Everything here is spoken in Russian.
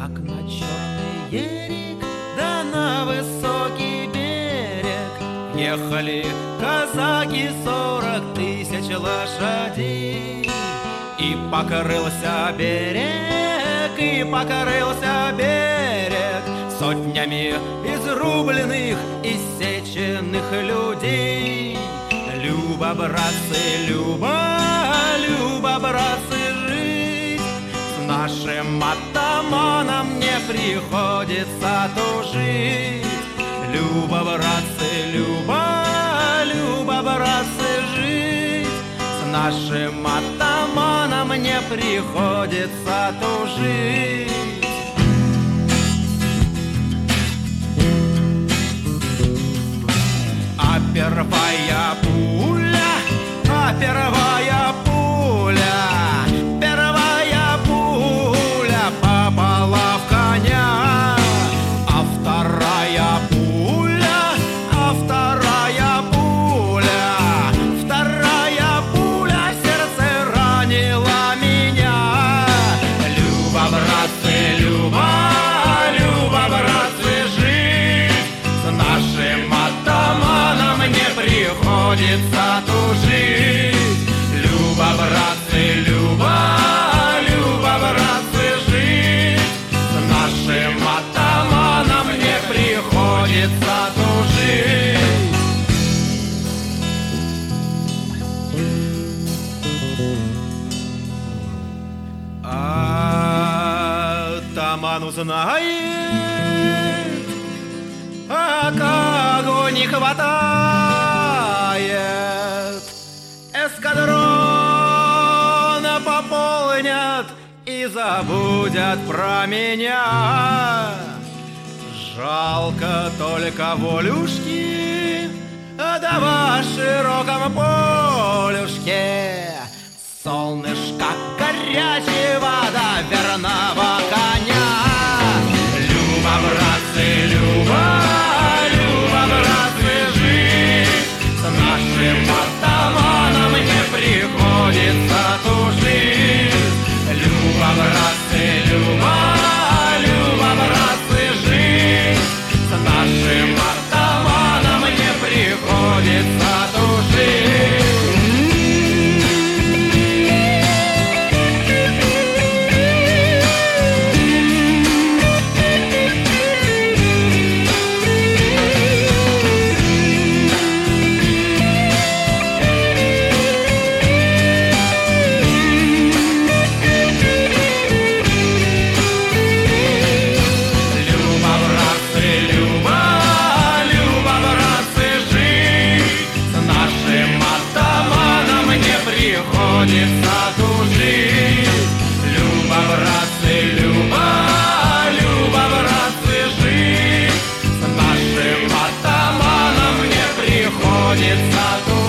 как на черный ерик, да на высокий берег ехали казаки 40 000 лошадей. И покрылся берег, и покрылся берег сотнями изрубленных, иссеченных людей. Люба, братцы, Люба, Люба, братцы, жить с нашим атаманом не приходится тужить. Люба, братцы, Люба, Люба, братцы, жить с нашим атаманом не приходится тужить. А первая пуля, а первая пуля, первая пуля попала в коня, а вторая пуля, а вторая пуля, вторая пуля в сердце ранила меня. Люба, братцы, Люба, Люба, братцы, жить с нашим атаманом не приходится тужить. Люба, братцы, Люба, Люба, братцы, жить с нашим атаманом не приходится тужить. Атаман узнает, а кого не хватает, эскадрона пополнят и забудят про меня. Жалко только волюшки, да во широком полюшке солнышко горячего да верного коня. Люба, братцы, Люба, Люба, братцы, жить с нашим атаманом не приходится тужить. Люба, братцы, Люба, Люба, братцы, жить с нашим атаманом не приходится тужить. Приходится тужить. Люба, братцы, Люба, Люба, братцы, жить с нашим атаманом не приходится тужить.